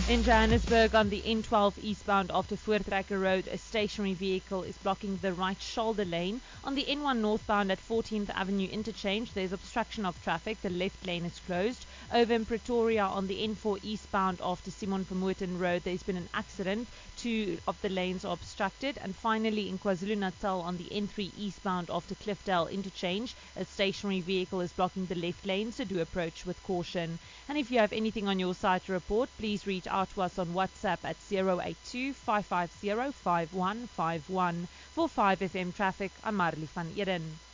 In Johannesburg, on the N12 eastbound after Voortrekker Road, a stationary vehicle is blocking the right shoulder lane. On the N1 northbound at 14th Avenue interchange, there's obstruction of traffic. The left lane is closed. Over in Pretoria, on the N4 eastbound after Simon Vermooten Road, there's been an accident. 2 of the lanes are obstructed. And finally, in KwaZulu-Natal, on the N3 eastbound after Cliffdale interchange, a stationary vehicle is blocking the left lane, so do approach with caution. And if you have anything on your side to report, please reach out to us on WhatsApp at 082-550-5151. For 5FM Traffic, I'm Marley van Eden.